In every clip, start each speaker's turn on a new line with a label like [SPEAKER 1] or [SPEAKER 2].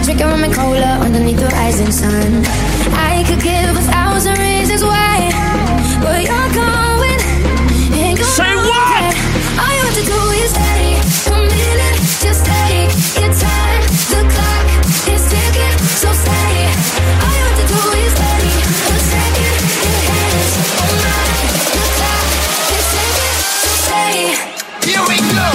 [SPEAKER 1] drinking rum and cola underneath the rising sun. I could give 1,000 reasons why, but you're going.
[SPEAKER 2] Say what?
[SPEAKER 1] All you have to do is stay a minute, just take your time. The clock is ticking, so stay. All you have to do is stay a second. Your hands on mine. The clock is ticking, so stay.
[SPEAKER 3] Here we go.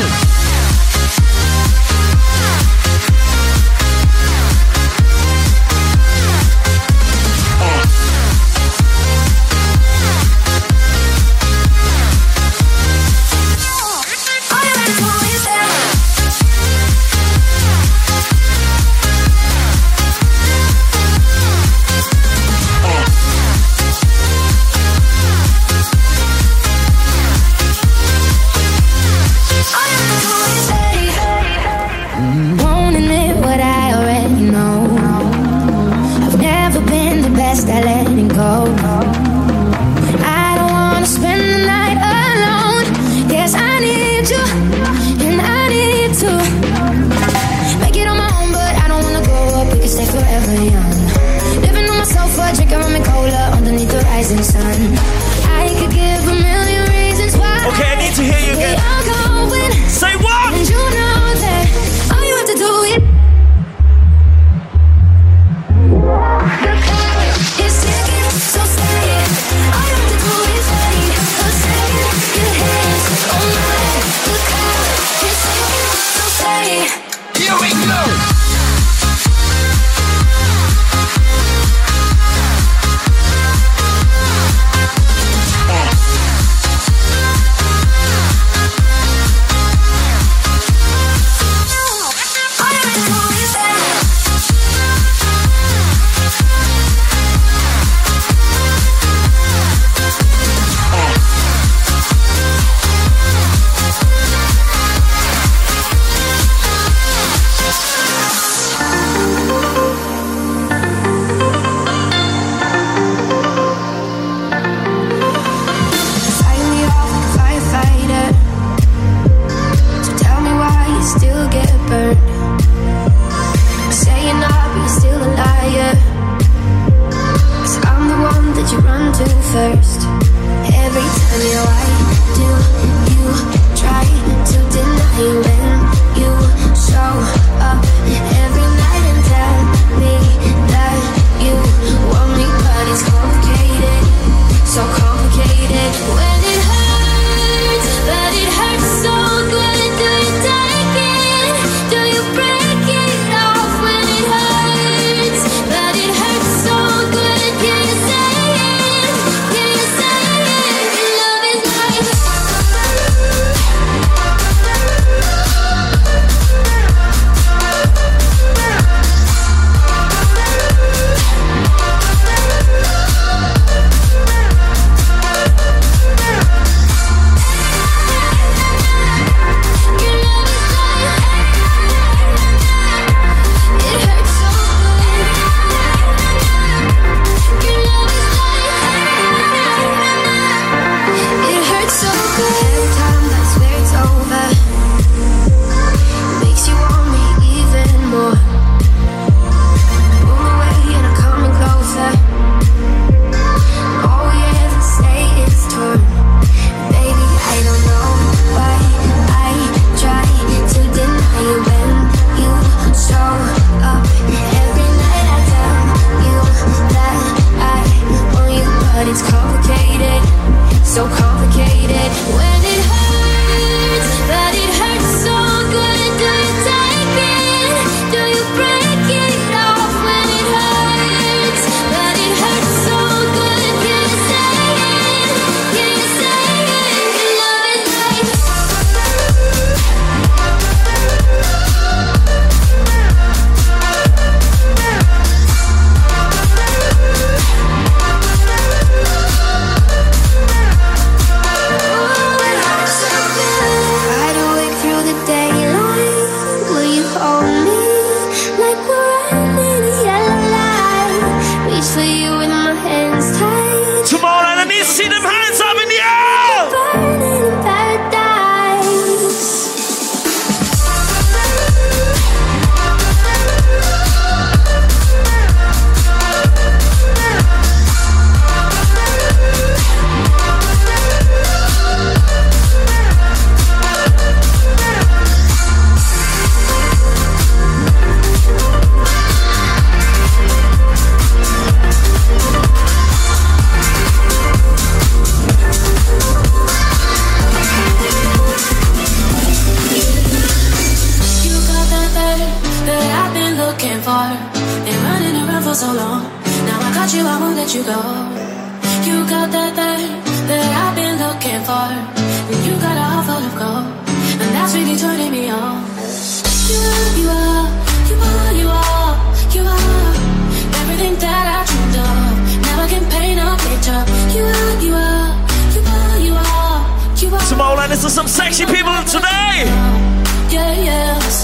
[SPEAKER 1] let you go. You got that thing that I've been looking for. And you got a heart full of gold, and that's really turning me on. You are everything that I dreamed of. Never can paint a picture. You are.
[SPEAKER 2] Tomorrowland, this is some sexy people today.
[SPEAKER 1] Yes.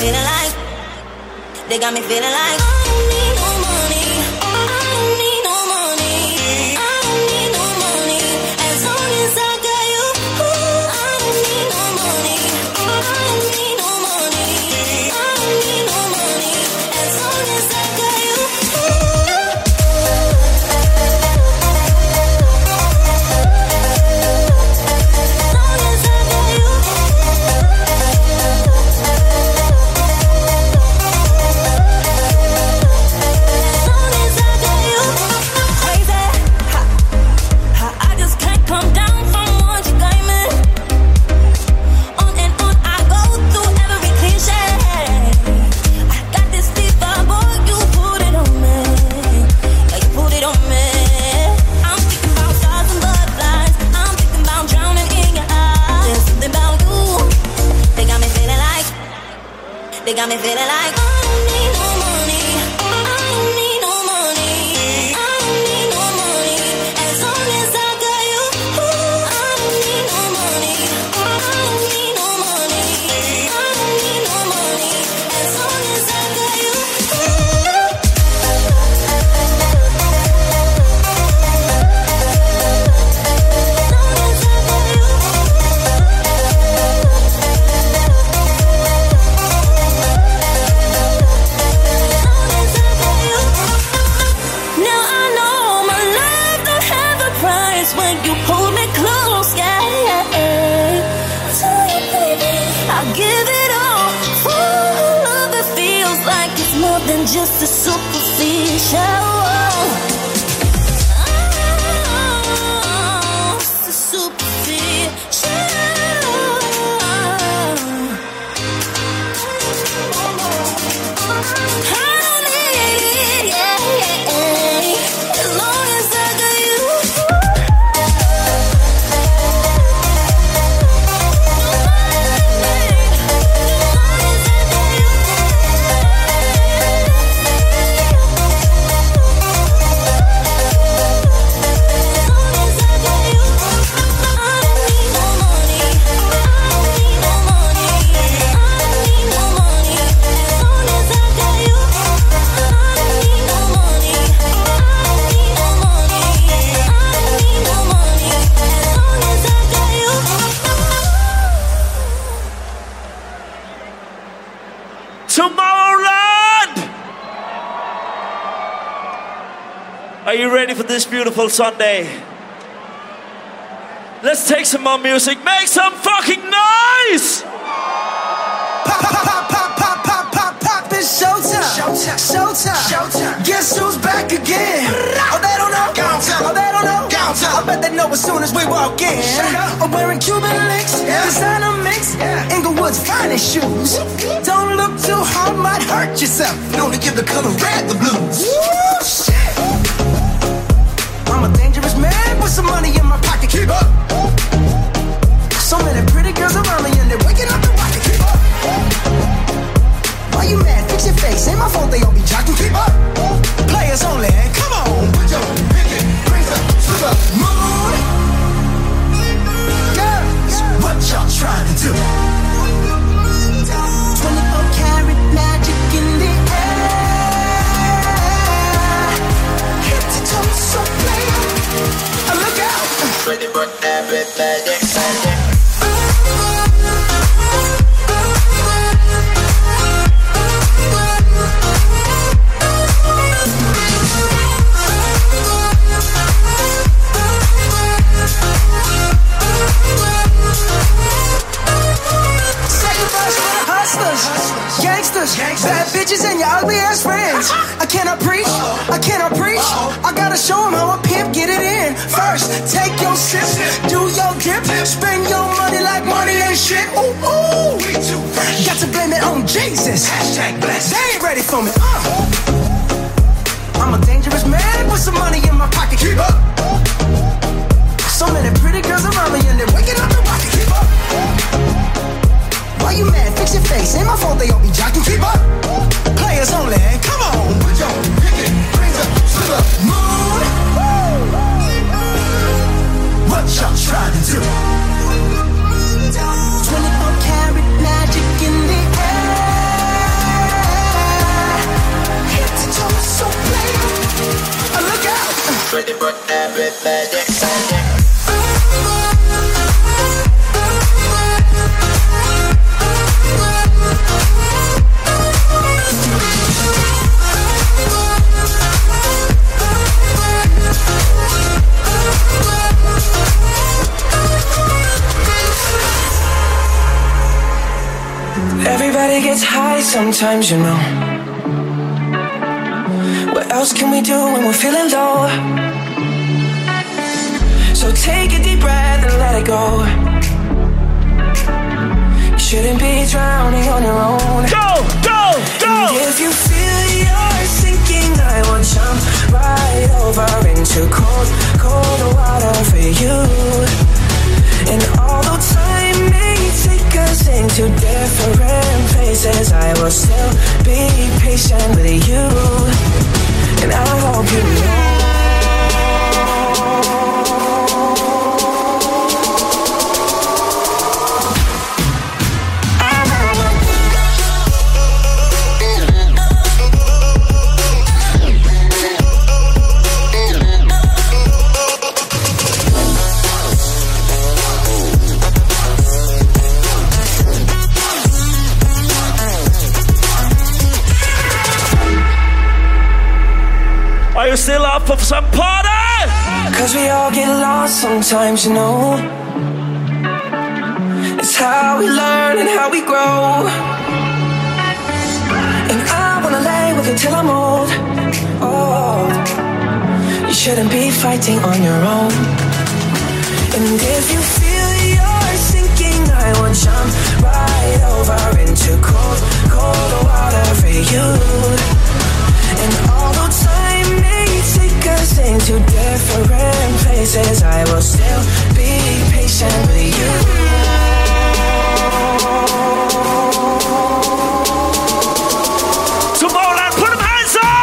[SPEAKER 1] feeling like. They got me feeling like I don't need no money. I don't need no money. I don't need no money. As long as I got you. I don't need no money. I don't need no money. I don't need no money. As long as I got you. They got me feeling like I don't need no money. I don't need no money. I don't need no money. As long as I got you. I don't need no money. I don't need no money. I don't need no money. As long as I got you. Just a superficial. Just a superficial. I don't need it, yeah. As long as I got you.
[SPEAKER 2] Are you ready for this beautiful Sunday? Let's take some more music. Make some fucking noise!
[SPEAKER 3] Pop, pop, pop, pop, pop, pop, pop, pop, it's showtime. Showtime. Showtime. Showtime. Guess who's back again? Oh, they don't know. Oh, they don't know. I bet they know as soon as we walk in. I'm wearing Cuban links, designer mix, Inglewood's finest shoes. Don't look too hard, might hurt yourself. Known to give the color red the blues. Woo, shit. I'm a dangerous man with some money in my pocket. Keep up. So many pretty girls around me and they're waking up the rocket. Keep up. Why you mad? Fix your face. Ain't my fault they all be jocking. Keep up. Players only. Come on. Put your pinky rings up to the moon. Girls, what y'all trying to do? 24 karat magic in the air. Head to toe, so play. Look out. Ready for everybody. Gangsters, bad bitches and your ugly ass friends. I cannot preach, I cannot preach. I gotta show them how a pimp get it in. First, take your sip, do your dip, spend your money like money ain't shit. Ooh, ooh, we too fresh. Got to blame it on Jesus. Hashtag blessed. They ain't ready for me. I'm a dangerous man with some money in my pocket. Keep up. So many pretty girls around me and they're waking up the rocket. Keep up. Why you mad? Fix your face. Ain't my fault they all be jocking. Keep up. Players only. Come on. Put your pinky rings up to the moon. What y'all trying to do? 24 karat magic in the air. Everybody gets high sometimes, you know. What else can we do when we're feeling low? So take a deep breath and let it go. You shouldn't be drowning on your own.
[SPEAKER 2] Go, go, go!
[SPEAKER 3] And if you feel you're sinking, I will jump right over into cold, cold water for you. And although time may take us into different places, I will still be patient with you. And I hope you know
[SPEAKER 2] Are you still up for some party?
[SPEAKER 3] Cause we all get lost sometimes, you know. It's how we learn and how we grow. And I wanna lay with you till I'm old. Oh, you shouldn't be fighting on your own. And if you feel you're sinking, I will jump right over into cold, cold water for you. And although time may take us into different places, I will still be patient with you.
[SPEAKER 2] Tomorrowland, put them hands up!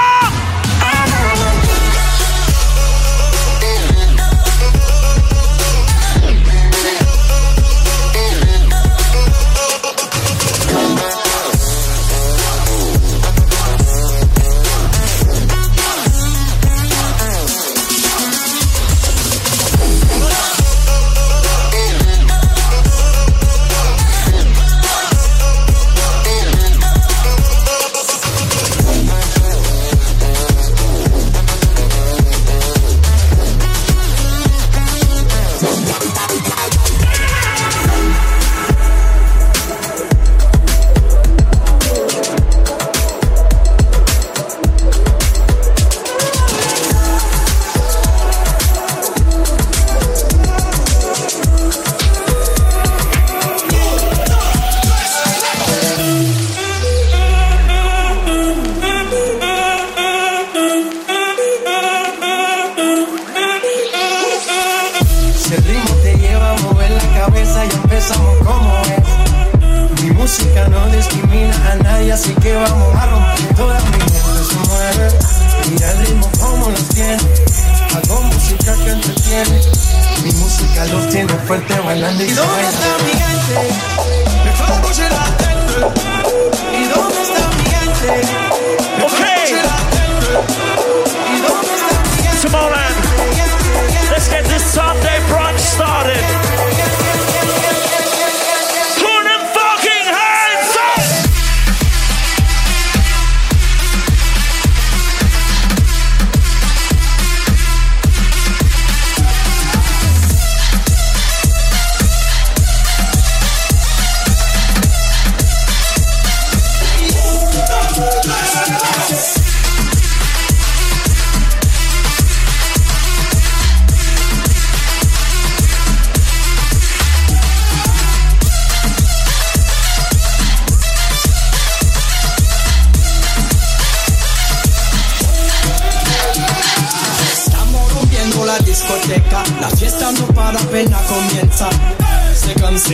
[SPEAKER 4] La fiesta no para, apenas comienza. C'est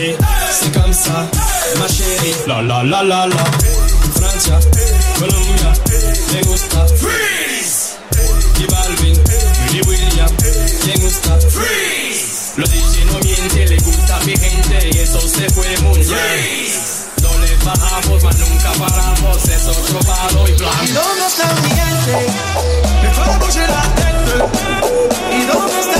[SPEAKER 4] comme ça, ma chérie. La la la la la. Francia, Colombia, me gusta. Freeze. Y Balvin, Willy William, me gusta. Freeze. Los DJ no mienten, le gusta a mi gente y eso se fue muy bien. No le bajamos, mas nunca paramos, es otro palo y blanco.
[SPEAKER 3] ¿Y dónde está mi gente? Me fue a la tête. ¿Y dónde está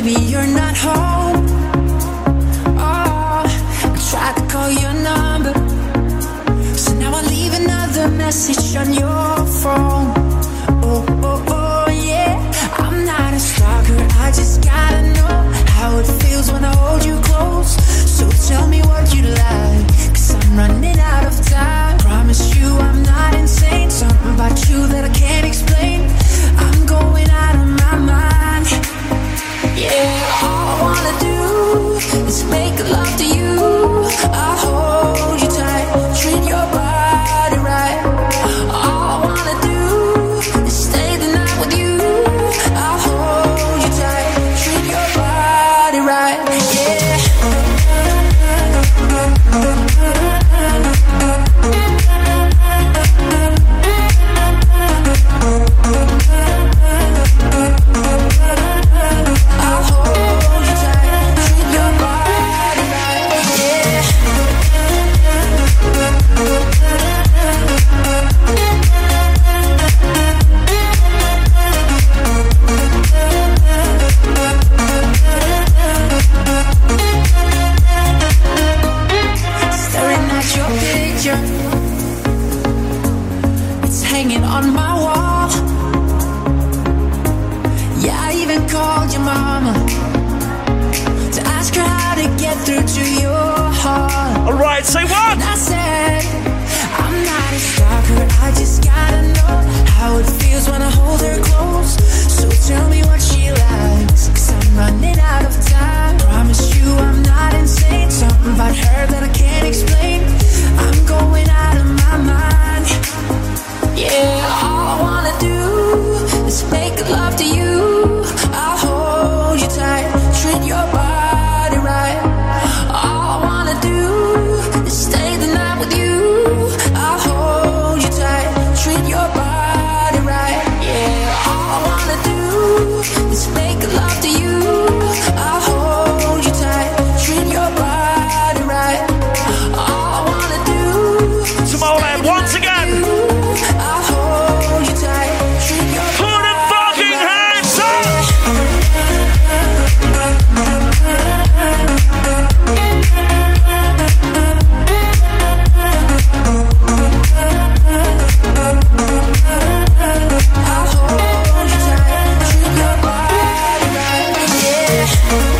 [SPEAKER 5] maybe you're not home. Oh, I tried to call your number, so now I leave another message on your phone. Oh, oh, oh, yeah. I'm not a stalker, I just gotta know how it feels when I hold you close. So tell me what you like, 'cause I'm running out of time. Promise you I'm not insane, something about you that I can't explain. I'm going out of my mind. Yeah, all I wanna do is make love to you. I'll hold you tight, treat your body right. All I wanna do is stay the night with you. I'll hold you tight, treat your body right. Yeah. It's hanging on my wall. Yeah, I even called your mama to ask her how to get through to your heart.
[SPEAKER 2] Alright, say what?
[SPEAKER 5] And I said, I'm not a stalker, I just gotta know how it feels when I hold her close. So tell me what she likes, 'cause I'm running out of time. Promise you I'm not insane, something about her that I can't explain. I'm going out of my mind. Yeah, all I wanna do is make love to you. I'll hold you tight, treat your body right. All I wanna do is stay the night with you. I'll hold you tight, treat your body right. Yeah, all I wanna do is make love to you. I'll hold you tight, treat your body right. All I wanna do is
[SPEAKER 2] Tomorrowland once again.
[SPEAKER 5] I'll hold you tight, treat your
[SPEAKER 2] Put
[SPEAKER 5] body
[SPEAKER 2] them fucking hands up!
[SPEAKER 5] I'll hold you tight, treat your body right. Yeah.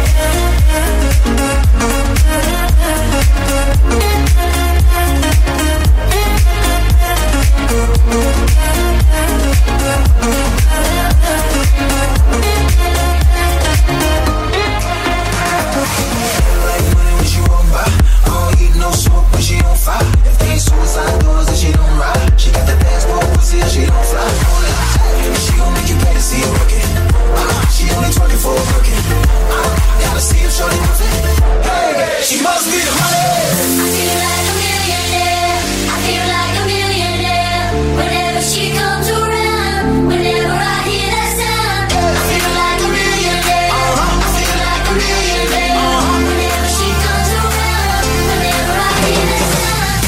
[SPEAKER 3] Like money when she walk by. I don't eat no smoke when she on fire. If they ain't suicide doors, then she don't ride. She got the passport, pussy, and she don't fly. She gon' make you pay to see her working. She only twerking for a working. Gotta see if shorty knows it. Hey, she must be the money.
[SPEAKER 1] I feel like a millionaire. I feel like a millionaire. Whenever she comes around, whenever I hear that sound, I feel like a millionaire. I feel like a millionaire. Whenever she comes around, whenever I hear that sound.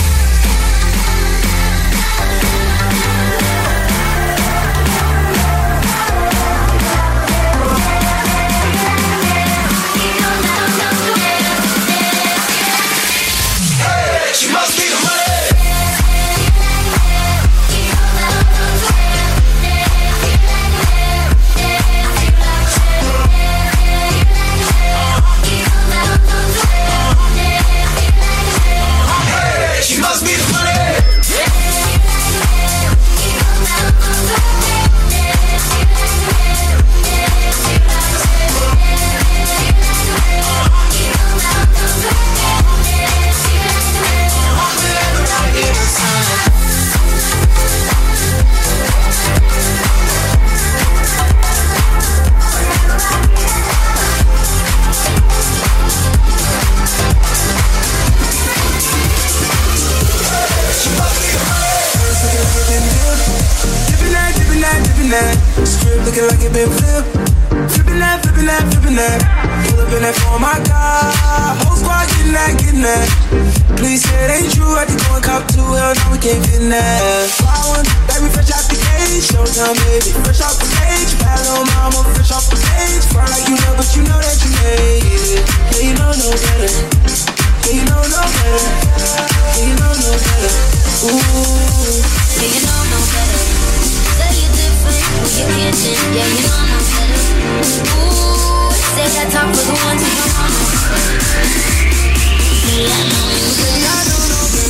[SPEAKER 3] She must be the money. She must be the money. Strip looking like it been flipped. Flipping that, flipping that, flipping that. Pull up in that for my car. Whole squad getting that. Please say it ain't true. I think going cop 2, hell no, we can't fit in that. Fly one, baby, fresh out the cage. Showtime, baby, fresh off the stage. Bad little mama, fresh off the page. Front like you know, but you
[SPEAKER 4] you know that you made it. Yeah, you know no better. Yeah, you know no better. Yeah, you know no better. Ooh.
[SPEAKER 1] Yeah, you know no better. Say you're different when you're kitchen. Yeah, you know no better. Ooh, say that talk for the ones who don't know. Yeah, I know you better.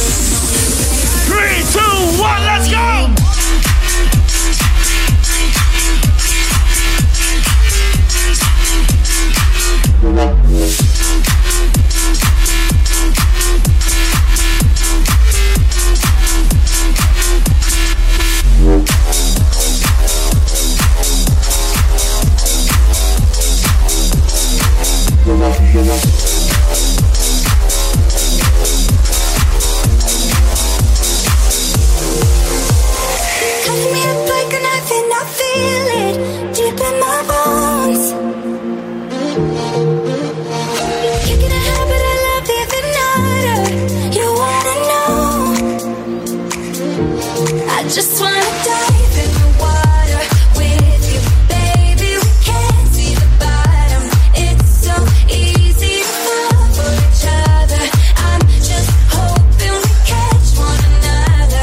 [SPEAKER 2] 3, 2, 1, let's go!
[SPEAKER 1] Cut me up like a knife and I feel it deep in my bones. Kicking a habit I love even harder. You wanna know? I just wanna dive in the water with you, baby. We can't see the bottom. It's so easy to fall for each other. I'm just hoping we catch one another.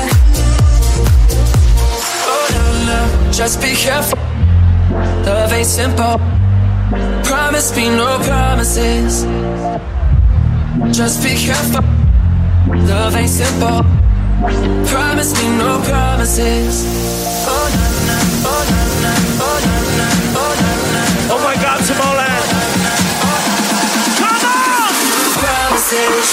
[SPEAKER 4] Oh, no, no, just be careful. Love ain't simple. Promise me no promises. Just be careful. Love ain't simple. Promise me no promises. Oh, na, na, oh, na, na, oh, na, na, oh, na, na.
[SPEAKER 2] Oh my God, Tomorrowland! Come on!
[SPEAKER 4] Promises.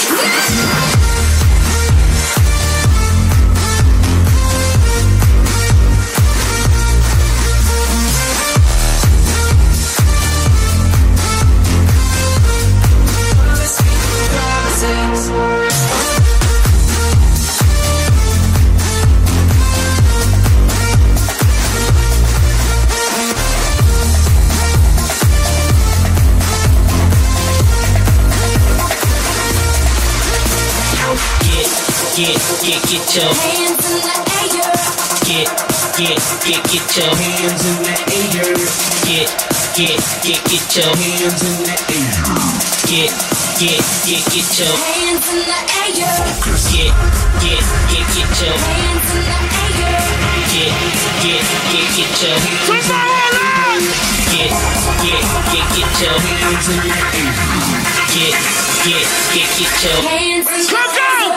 [SPEAKER 2] Get your
[SPEAKER 1] hands in the air.
[SPEAKER 2] Get your hands in the air. Get your hands in the air. Get your
[SPEAKER 1] Hands in the air.
[SPEAKER 2] get your
[SPEAKER 1] Hands in the air.
[SPEAKER 2] get your
[SPEAKER 1] Tomorrowland!
[SPEAKER 2] get your hands in the air. Get your
[SPEAKER 1] Hands in the
[SPEAKER 2] go!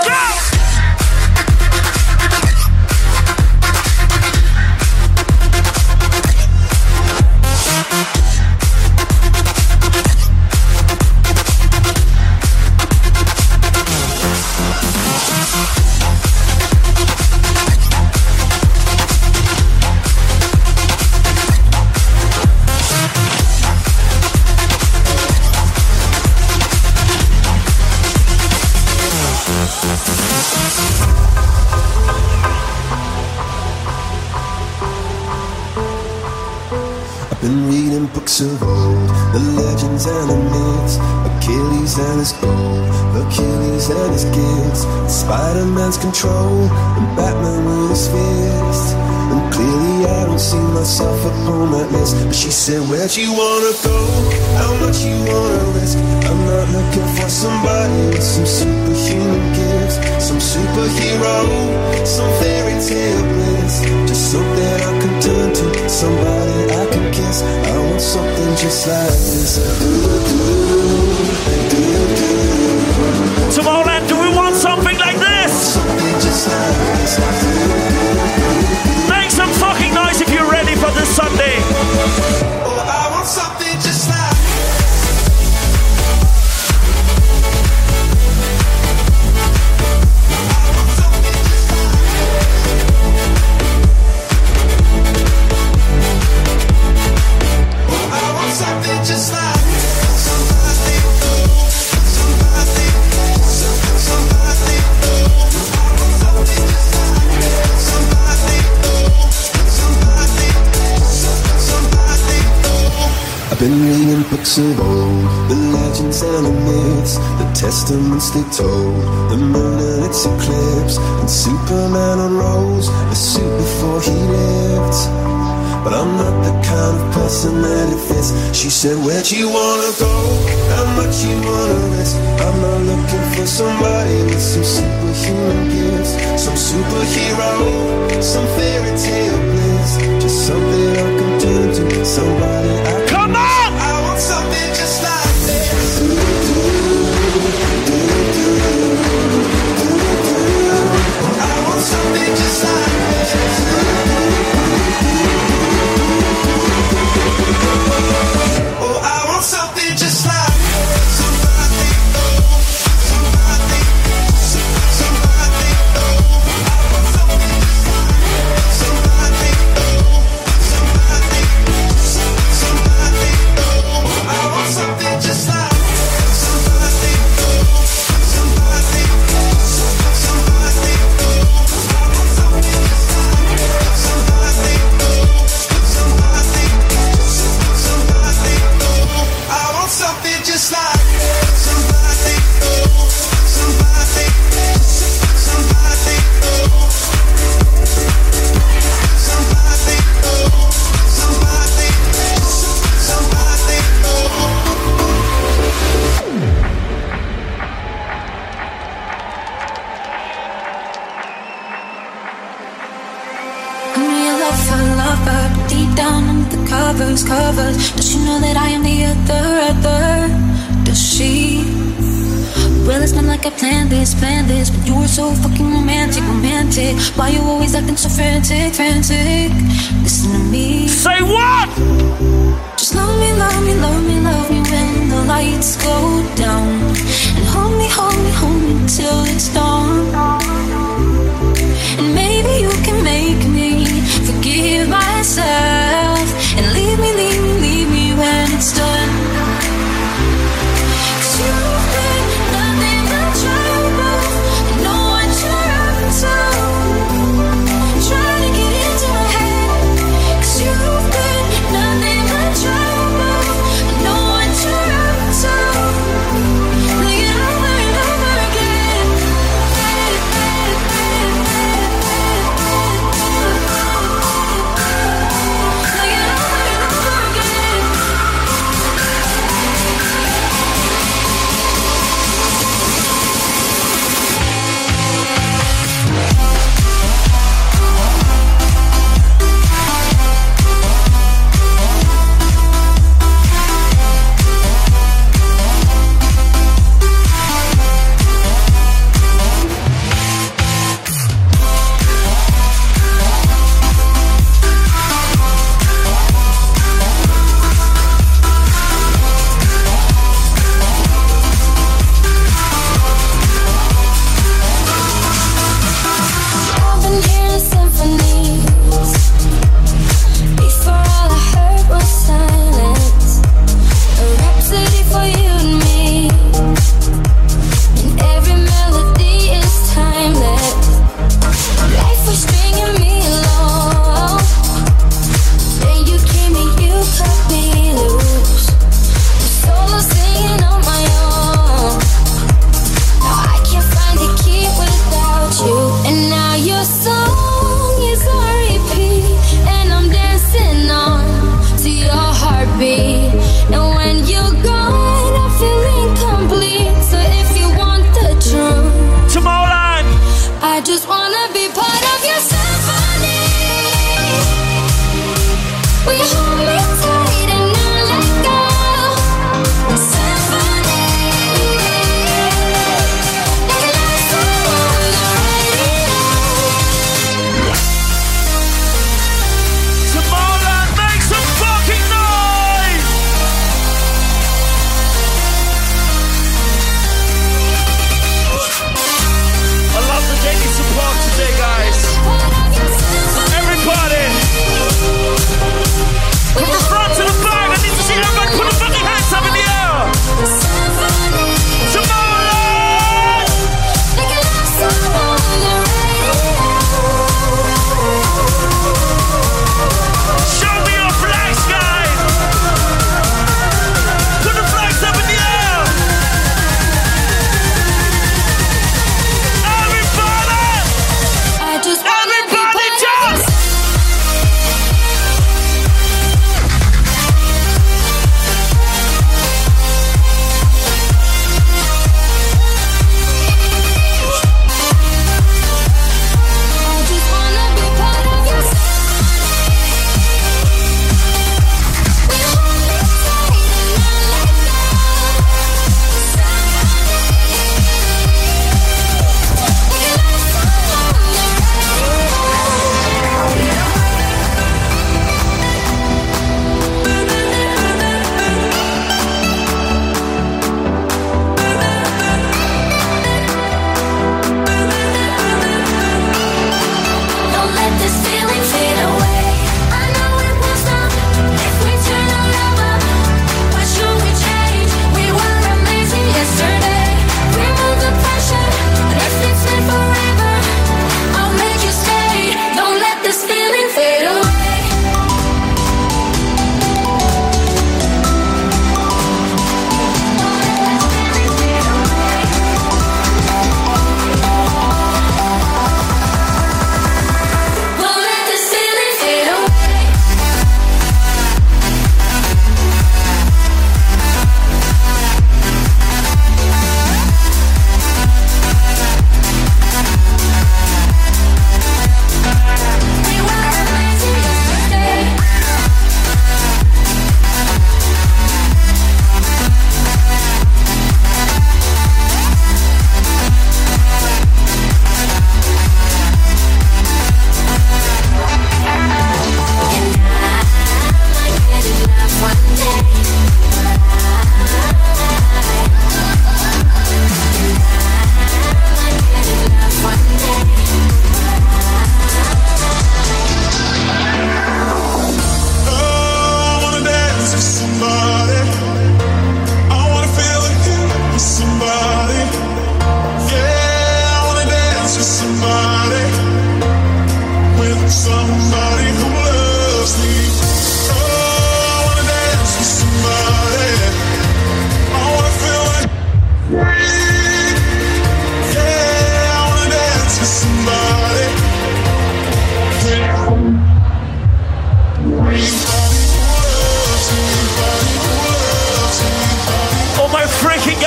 [SPEAKER 3] Been reading books of old, the legends and the myths, Achilles and his gold, Hercules and his gifts, Spider-Man's control, and Batman with his fist. And clearly I don't see myself upon that list. But she said, where'd you wanna go? How much you wanna risk? I'm not looking for somebody with some superhuman gifts, some superhero, some fairy tale bliss. Just something I can turn to, somebody I can kiss. I want something just like this.
[SPEAKER 2] Tomorrowland, do we want something like this?
[SPEAKER 3] Something just like this.
[SPEAKER 2] Make some fucking noise if you're ready for this Sunday.
[SPEAKER 3] Oh, I want something just like something just like somebody, I've been reading books of old, the legends and the myths, the testaments they told, the moon and its eclipse, and Superman unrolls a suit before he lived.
[SPEAKER 6] but I'm not the kind of person that it fits. She said, where'd you wanna go? How much you wanna risk? I'm not looking for somebody with some superhuman gifts, some superhero, some fairy tale bliss, just something I can turn to, somebody I can.
[SPEAKER 7] Come on!
[SPEAKER 6] I want something just like this. I want something just like this. Oh, I want something just like somebody, somebody, somebody, I want something just like somebody, somebody, somebody, I want something just like somebody, somebody, somebody, I want something just like somebody, somebody, somebody, I want something just like somebody, somebody, somebody, somebody, somebody,
[SPEAKER 5] I'm real lover, deep down under the covers. Does she know that I am the other? Does she? Well, it's not like I planned this, but you were so fucking romantic. Why you always acting so frantic? Listen to me.
[SPEAKER 7] Say what?
[SPEAKER 5] Just love me when the lights go down, and hold me till it's dawn. And maybe you can make me forgive myself and leave me when it's done. 'Cause you've been nothing but trouble, and no one you're up to, trying to get into my head. 'Cause you've been nothing but trouble, and no one you're up to.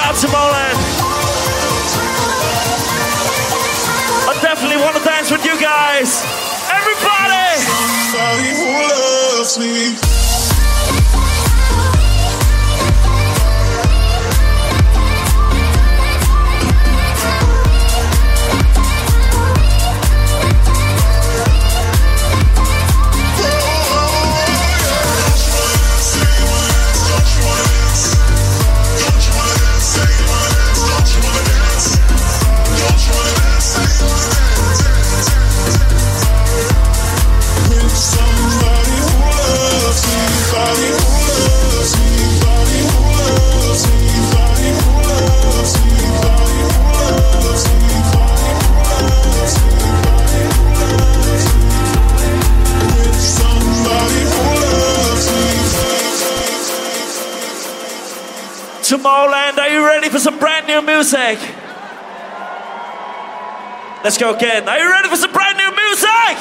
[SPEAKER 7] out Tomorrowland. I definitely want to dance with you guys. Everybody!
[SPEAKER 6] Somebody who loves me.
[SPEAKER 7] Tomorrowland, are you ready for some brand new music? Let's go again. Are you ready for some brand new music?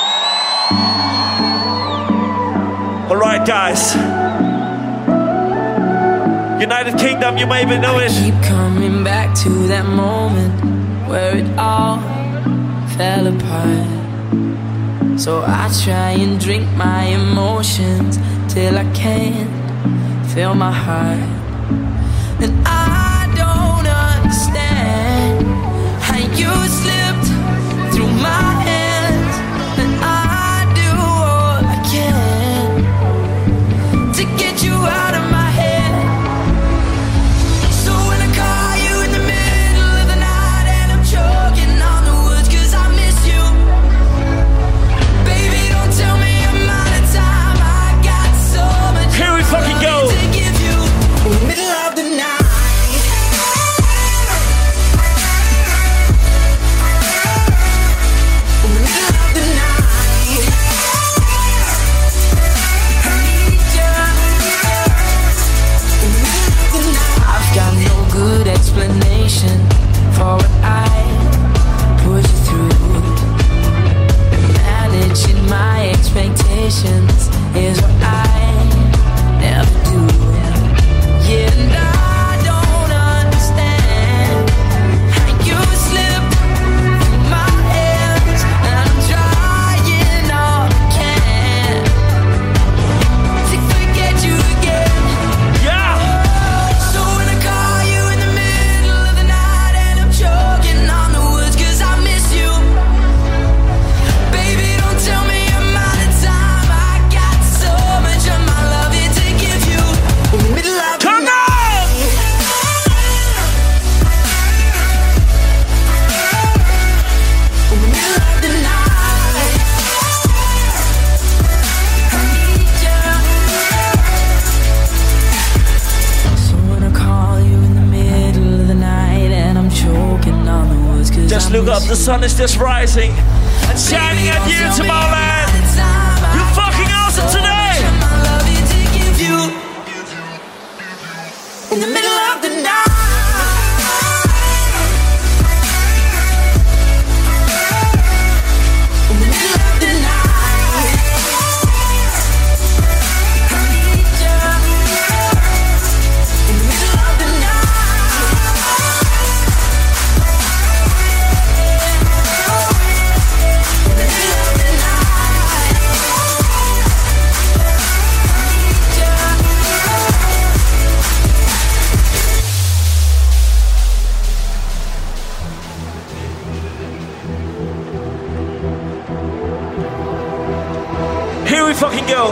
[SPEAKER 7] All right, guys. United Kingdom, you may be knowing.
[SPEAKER 5] I keep coming back to that moment where it all fell apart. So I try and drink my emotions till I can't feel my heart. And I don't understand how you slipped through my hands. And I do all I can to get you out of my head. So when I call you in the middle of the night and I'm choking on the words 'cause I miss you, baby, don't tell me I'm out of time. I got so much.
[SPEAKER 7] Here we fucking go.
[SPEAKER 5] To give you in the middle of the night. Good explanation for what I put you through. Managing my expectations is what I never do. Yeah, and I don't understand how you slip through my hands, and I'm trying all I can to forget you again.
[SPEAKER 7] Yeah.
[SPEAKER 5] Choking on the words 'cause I miss you. Baby, don't tell me I'm out of time. I got so much of my love here to give you in the middle of the night. In the middle of the night. I need you. So when I call you in the middle of the night and I'm choking on the words 'cause
[SPEAKER 7] Just look up, the sun is just rising and shining at you, Tomorrowland. You're fucking awesome today.
[SPEAKER 5] In the middle of the night. In the middle of the night. I need you. In the middle of the
[SPEAKER 7] Here we fucking go.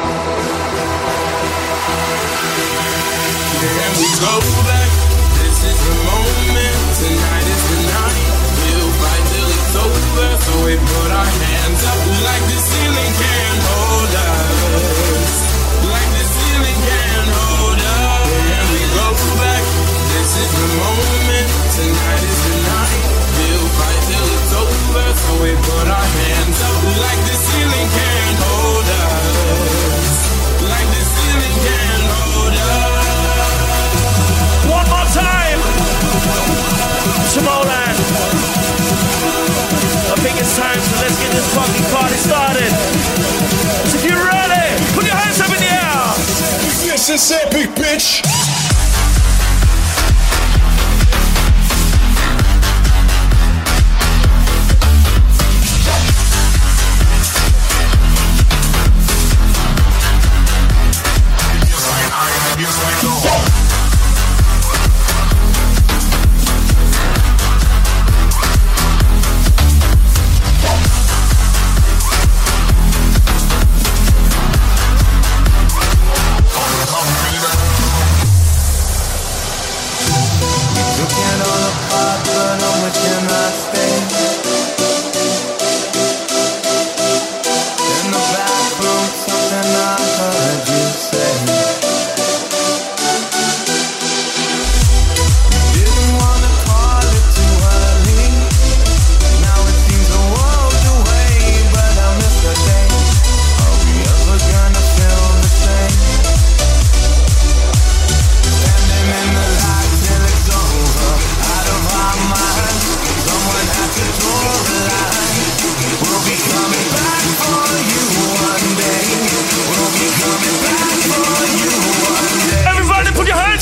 [SPEAKER 6] Can we go back? This is the moment. Tonight is the night. We'll fight till it's over. So we put our hands up like the ceiling can't hold us. Like the ceiling can't hold us. Can we go back? This is the moment. Tonight is the night. We'll fight till it's over. So we put our hands up like the ceiling can't hold us. Like the ceiling can't hold us.
[SPEAKER 7] One more time. Tomorrowland. I think it's time, so let's get this fucking party started. So if you're ready, put your hands up in the air.
[SPEAKER 6] This is epic, bitch.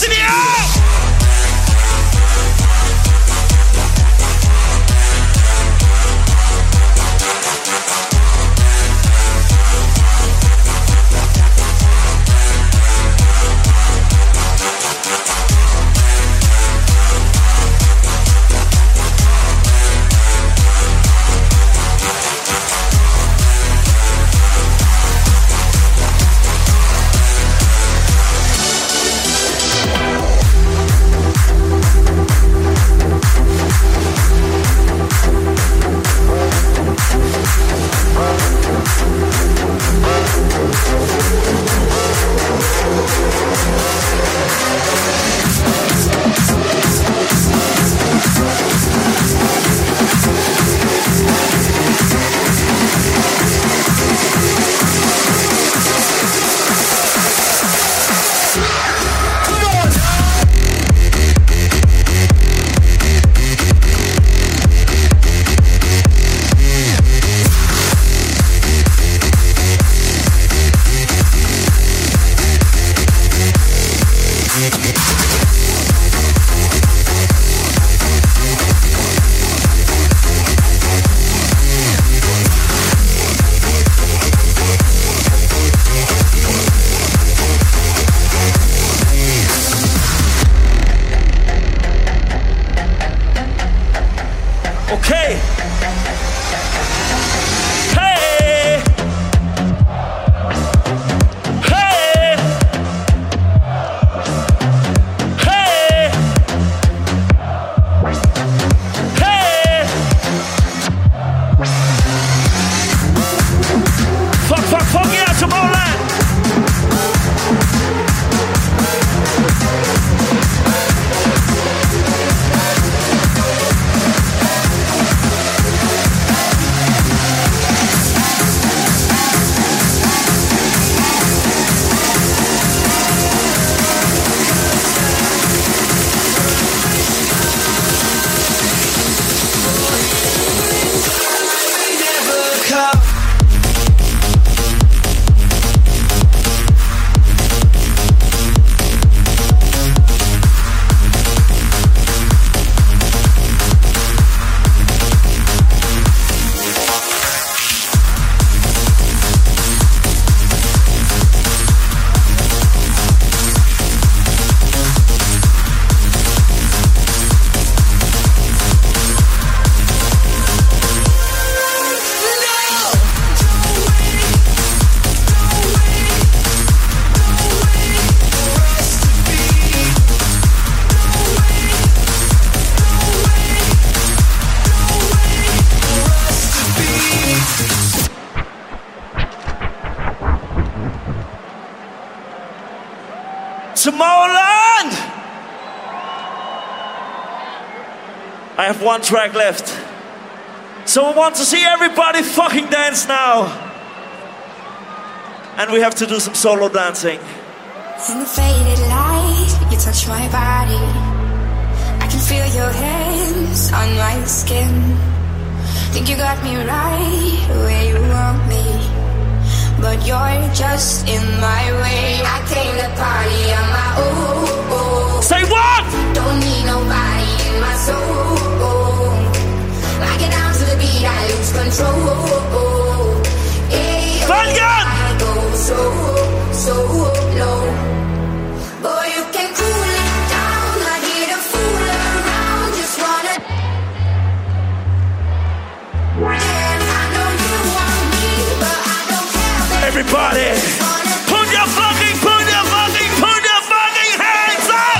[SPEAKER 7] in the air! Tomorrowland! I have one track left. So I want to see everybody fucking dance now. And we have to do some solo dancing.
[SPEAKER 5] In the faded light, you touch my body. I can feel your hands on my skin. Think you got me right where you want me, but you're just in my way. I came to party on my own.
[SPEAKER 7] Say what?
[SPEAKER 5] Don't need nobody in my soul. I get down to the beat, I lose control. Yeah, I go so low. Boy, you can cool it down. Not here to fool around. Just wanna dance. I know you want me, but I don't care.
[SPEAKER 7] Everybody, put your fucking hands up!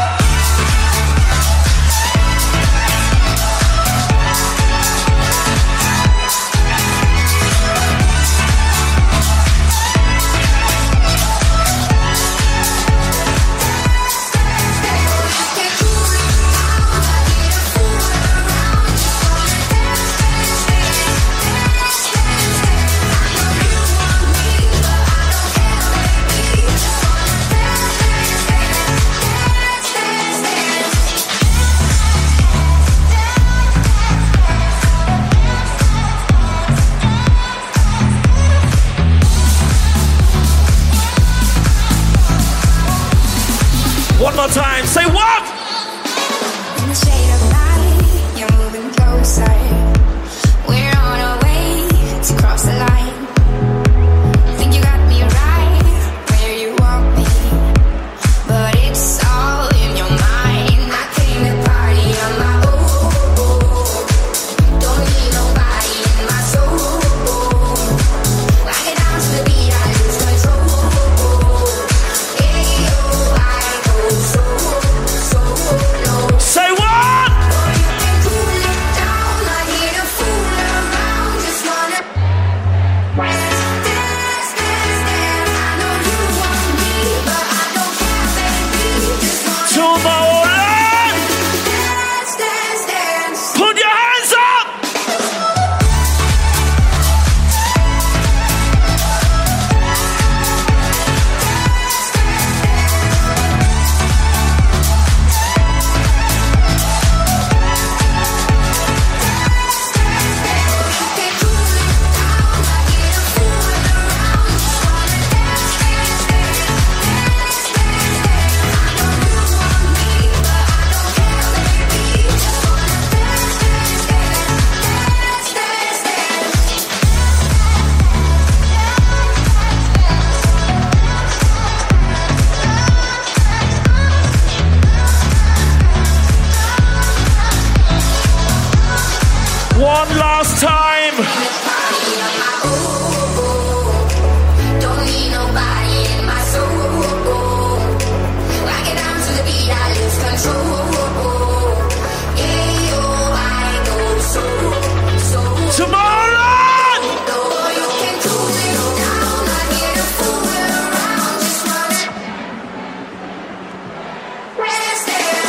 [SPEAKER 7] One more time. Say what?
[SPEAKER 1] In the shade of night, you're moving closer. We're on our way to cross the line. Think you got me right where you want me, but it's all in your mind. I came to party on my own. Don't need nobody in my soul. Rock it down to the beat, I lose control. Hey, oh, I go so low.
[SPEAKER 7] Say what? One last time.
[SPEAKER 1] Don't need nobody in my soul. Rock it down to the beat, I lose control. Yeah, oh, I go so.
[SPEAKER 7] Tomorrowland!
[SPEAKER 1] Though you can cool it down, not here to fool around. Just wanna rest there.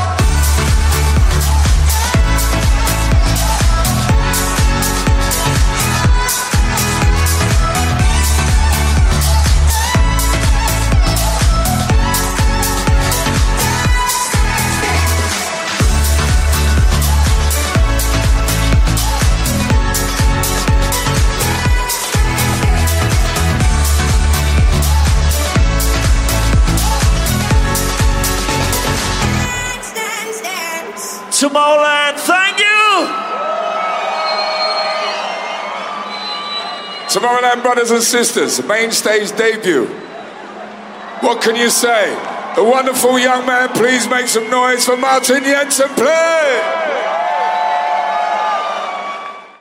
[SPEAKER 7] Tomorrowland, thank you!
[SPEAKER 8] Tomorrowland, brothers and sisters, main stage debut. What can you say? A wonderful young man, please make some noise for Martin Jensen, play!